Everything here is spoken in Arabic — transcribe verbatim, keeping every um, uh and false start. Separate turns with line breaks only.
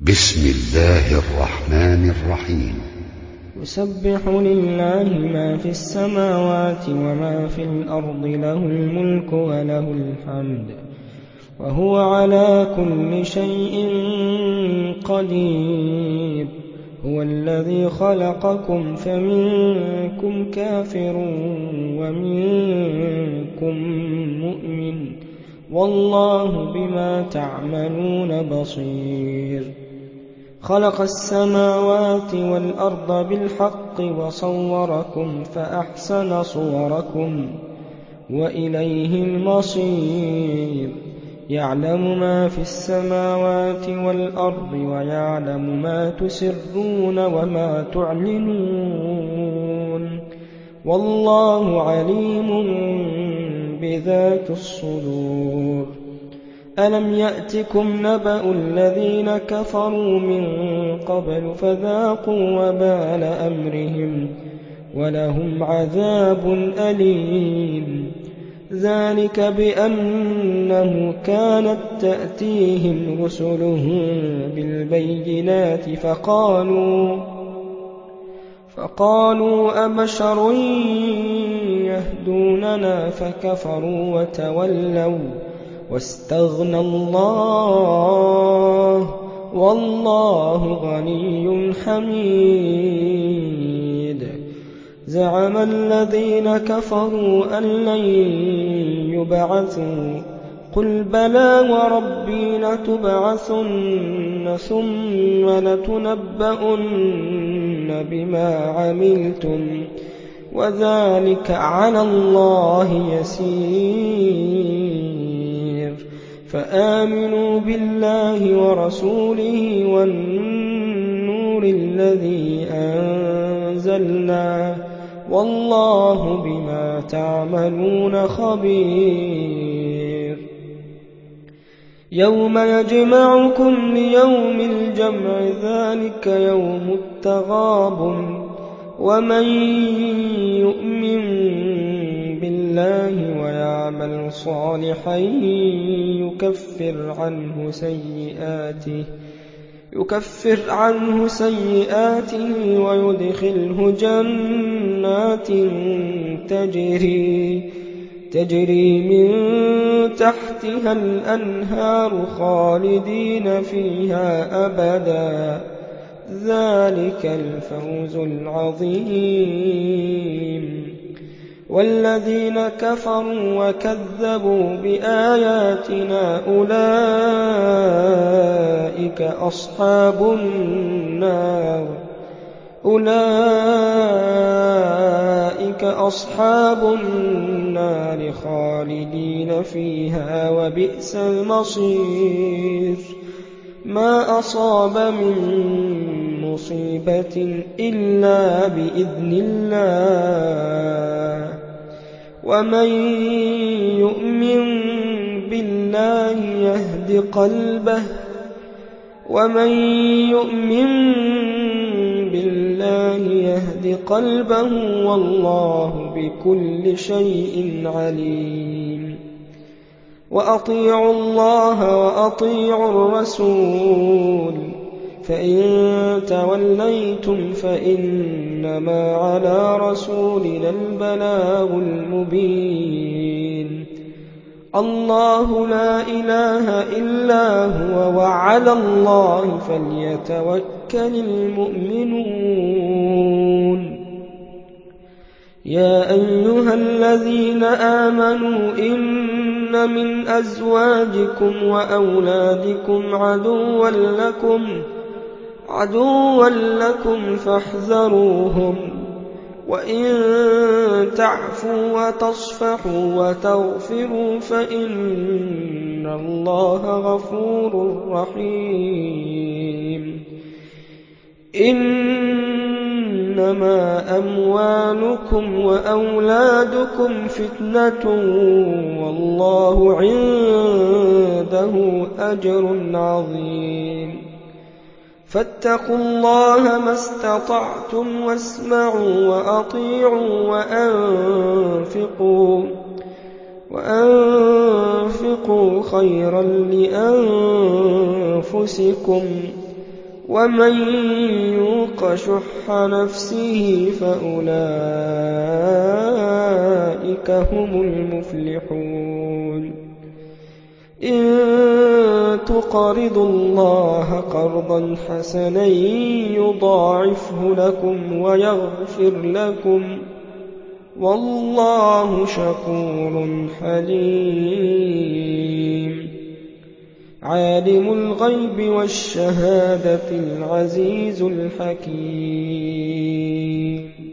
بسم الله الرحمن الرحيم.
يسبح لله ما في السماوات وما في الأرض، له الملك وله الحمد وهو على كل شيء قدير. هو الذي خلقكم فمنكم كافر ومنكم مؤمن، والله بما تعملون بصير. خلق السماوات والأرض بالحق وصوركم فأحسن صوركم وإليه المصير. يعلم ما في السماوات والأرض ويعلم ما تسرون وما تعلنون، والله عليم بذات الصدور. ألم يأتكم نبأ الذين كفروا من قبل فذاقوا وبال أمرهم ولهم عذاب أليم. ذلك بأنه كانت تأتيهم رسلهم بالبينات فقالوا فقالوا أبشر يهدوننا فكفروا وتولوا واستغنى الله، والله غني حميد. زعم الذين كفروا أن لن يبعثوا، قل بلى وربي لتبعثن ثم لتنبؤن بما عملتم وذلك على الله يسير. فآمنوا بالله ورسوله والنور الذي أنزلنا، والله بما تعملون خبير. يوم يجمعكم ليوم الجمع، ذلك يوم التغابن. ومن يؤمن بالله ويعمل صالحا يكفر عنه سيئاته يكفر عنه سيئاته ويدخله جنات تجري تجري من تحتها الأنهار خالدين فيها أبدا، ذلك الفوز العظيم. والذين كفروا وكذبوا بآياتنا أولئك أصحاب النار أولئك أصحاب النار خالدين فيها وبئس المصير. ما أصاب من مصيبة إلا بإذن الله، ومن يؤمن بالله يهد قلبه ومن يؤمن بالله يهد قلبه والله بكل شيء عليم. وأطيعوا الله وأطيعوا الرسول، فإن توليتم فإنما على رسولنا البلاغ المبين. الله لا إله إلا هو، وعلى الله فليتوكل المؤمنون. يا أيها الذين آمنوا إن من أزواجكم وأولادكم عدوا لكم عدوا لكم فاحذروهم، وإن تعفوا وتصفحوا وتغفروا فإن الله غفور رحيم. إنما أموالكم وأولادكم فتنة، والله عنده أجر عظيم. فاتقوا الله ما استطعتم واسمعوا وأطيعوا وأنفقوا وأنفقوا خيرا لأنفسكم، ومن يوق شح نفسه فأولئك هم المفلحون إن تقرضوا الله قرضا حسنا يضاعفه لكم ويغفر لكم والله شكور حليم عالم الغيب والشهادة العزيز الحكيم